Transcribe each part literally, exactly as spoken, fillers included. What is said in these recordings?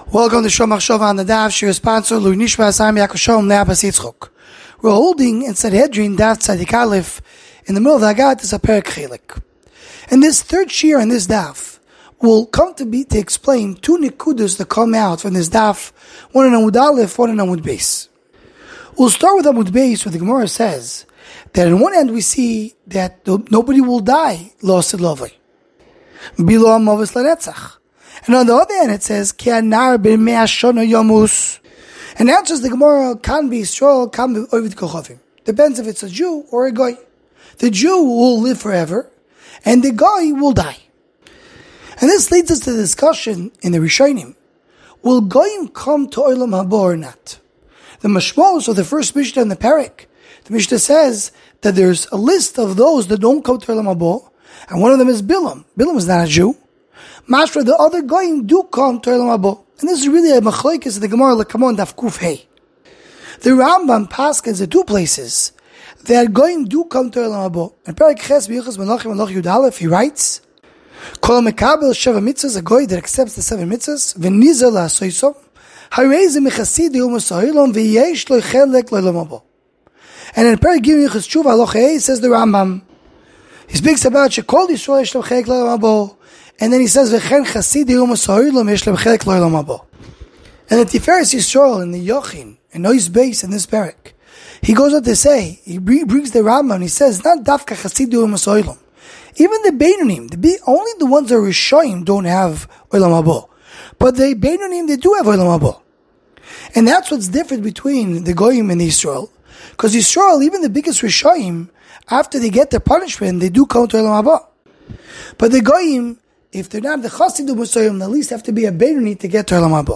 Welcome to Shom Machshava on the Daf. Shir sponsor Lui Nishmas Am Yaakov Shalom Ne'abas Yitzchok. We're holding in Sanhedrin Daf Tzadik Aleph in the middle of the Agat is a Perek Chelik. And this third shir in this Daf will come to be to explain two nikudas that come out from this Daf, one in Amud Aleph, one in Amud Beis. We'll start with Amud Beis, where the Gemara says that on one end we see that nobody will die lost lovely. Bilo Amavis Lanetzach. And on the other hand, it says, Ki anar b'mei shana yamus. And the answer is the Gemara can be Yisrael, can be Ovid Kochavim. Depends if it's a Jew or a Goy. The Jew will live forever, and the Goy will die. And this leads us to the discussion in the Rishonim. Will Goyim come to Olam Haba or not? The Mashmos of the first Mishnah in the Perek, the Mishnah says that there's a list of those that don't come to Olam Haba, and one of them is Bilam. Bilam is not a Jew. Mashra, the other Goyim do come to Olam Haba. And this is really a machlokes in the Gemara Lekamon Daf Kuf Hey. The Rambam paskins in two places that Goyim do come to Olam Haba. And Perek Ches B'Yichas Melachim Melach Yud Aleph, he writes, Kol Mekabel Sheva Mitzvahs, a Goy that accepts the seven mitzvahs, V'nizah La'asoysom, Harei Ze Mechasidi U'Mas Ha'ilom, V'yesh Lo Chelek L'Olam Haba. And in Perek Gimel Yichas Tshuva Aloch Hey says the Rambam, he speaks about Shekol Yisrael Yesh Lo Chelek L'Olam Haba. And then he says, "V'chen chasidi u'mas ha'olam yesh lehem chelek l'olam haba." And the Tiferes Yisrael in the Yochin and Nois Beis in this parak, he goes on to say, he brings the Rambam and he says, not dafka chasidi u'mas ha'olam. Even the Beinonim, the be, only the ones that are Rishoyim don't have olam haba, but the Beinonim they do have olam haba. And that's what's different between the Goyim and the Yisrael, because Yisrael, even the biggest Rishoyim, after they get their punishment, they do come to olam haba. But the Goyim, if they're not the Chasidim Musayim, they at least have to be a Beinoni to get to Olam Haba.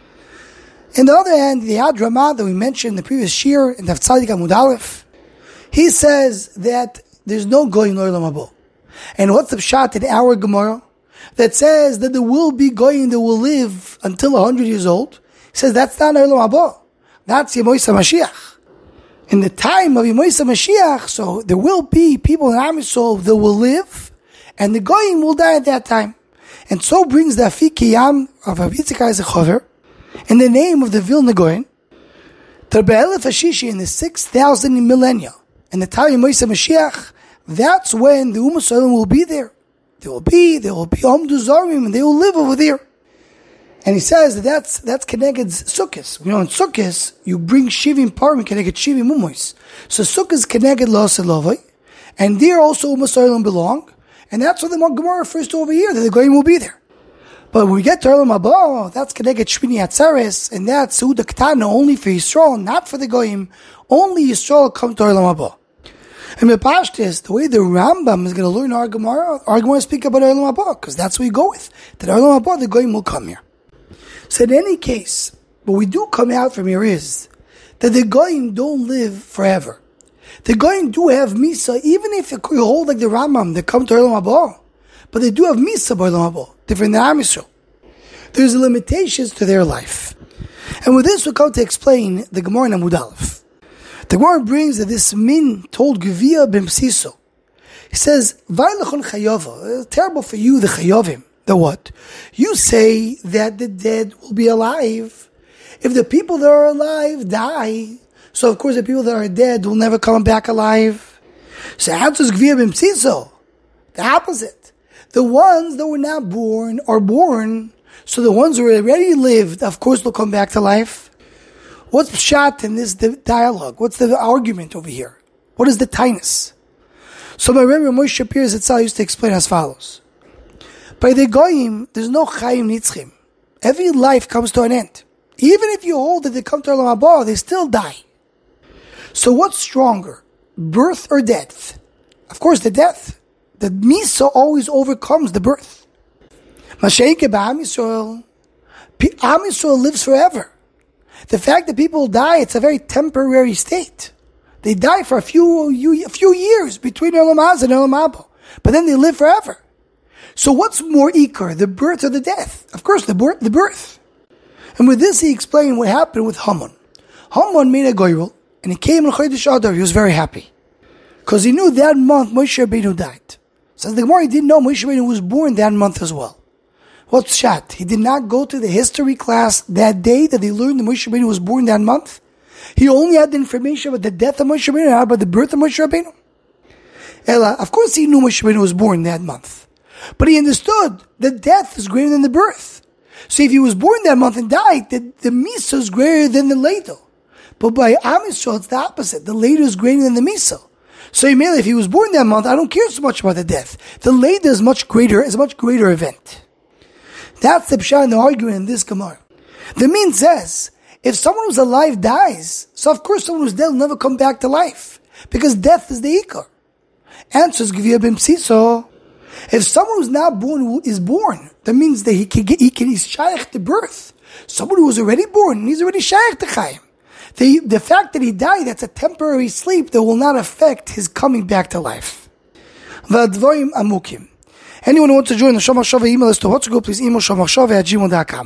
On the other hand, the Ad Ramah that we mentioned in the previous shir, in Daf Tzadik Amud Aleph, he says that there's no Goyim to Olam Haba. And what's the pshat in our Gemara? That says that there will be Goyim that will live until one hundred years old. He says that's not Olam Haba. That's Yemoisa Mashiach. In the time of Yemoisa Mashiach, so there will be people in Am Yisrael that will live, and the Goyim will die at that time. And so brings the Afik Kiyam of Rabbi Yitzchak Eisenhower in the name of the Vilna Goyim to Be'elef Hashishi in the six thousand millennia. And the time of Moisa Mashiach, that's when the Ummah Yisrael will be there. They will be, they will be Om Duzarim, and they will live over there. And he says that that's, that's Keneged's Sukkos. You know, in Sukkos, you bring Shivim Parim, Keneged Shivim Umois. So Sukkos Keneged Lo Selovai, and there also Ummah Yisrael belong. And that's what the Gemara refers to over here, that the Goyim will be there. But when we get to Olam Haba, that's Keneged Shmini Atzeres, and that's Seuda Ketana, only for Yisrael, not for the Goyim. Only Yisrael come to Olam Haba. And Mepashtis, the way the Rambam is going to learn our Gemara, our Gemara speak about Olam Haba, because that's what we go with. That Olam Haba, the Goyim will come here. So in any case, what we do come out from here is that the Goyim don't live forever. The Goyim do have Misa, even if you hold like the Rambam, they come to Olam Haba, but they do have Misa by Olam Haba, different than Am Yisrael. There's limitations to their life. And with this, we'll come to explain the Gemara in Amud Aleph. The Gemara brings that this Min told Gevia ben Psiso. He says, Vaylachon Chayova, terrible for you, the Chayovim. The what? You say that the dead will be alive. If the people that are alive die, so of course the people that are dead will never come back alive. So how does Gvir ben Psiso? The opposite. The ones that were not born are born, so the ones who already lived, of course, will come back to life. What's pshat in this dialogue? What's the argument over here? What is the tainus? So my Rebbe Moshe Shapir Zitzal used to explain as follows. By the Goyim, there's no Chaim Nitzchim. Every life comes to an end. Even if you hold that they come to Olam Haba, they still die. So what's stronger, birth or death? Of course, the death. The Misa always overcomes the birth. Mashiach Am Yisrael, Am Yisrael lives forever. The fact that people die, it's a very temporary state. They die for a few a few years between Olam Haba and Olam Haba, but then they live forever. So what's more ikar, the birth or the death? Of course, the birth. The birth. And with this, he explained what happened with Haman. Haman made a goyrel, and he came in Chodesh Adar. He was very happy because he knew that month Moshe Rabbeinu died. Says the Gemara, he didn't know Moshe Rabbeinu was born that month as well. What's shot? He did not go to the history class that day that they learned that Moshe Rabbeinu was born that month. He only had the information about the death of Moshe Rabbeinu, not about the birth of Moshe Rabbeinu. Ella, of course he knew Moshe Rabbeinu was born that month. But he understood that death is greater than the birth. So if he was born that month and died, the, the Misa is greater than the Ladle. But by Am Yisrael, it's the opposite. The Ladle is greater than the Misa. So if he was born that month, I don't care so much about the death. The Ladle is much greater, is a much greater event. That's the pshat and the argument in this Gemara. The Min says, if someone who's alive dies, so of course someone who's dead will never come back to life. Because death is the Ikar. Answers Gvia Bim Siso. If someone who's not born is born, that means that he can get, he can, he's shaykh to birth. Someone who was already born, he's already shaykh to Chaim. The, the fact that he died, that's a temporary sleep that will not affect his coming back to life. V'advoim amukim. Anyone who wants to join the Shomachshava email list to what's go, please email shomachshava at gmail dot com.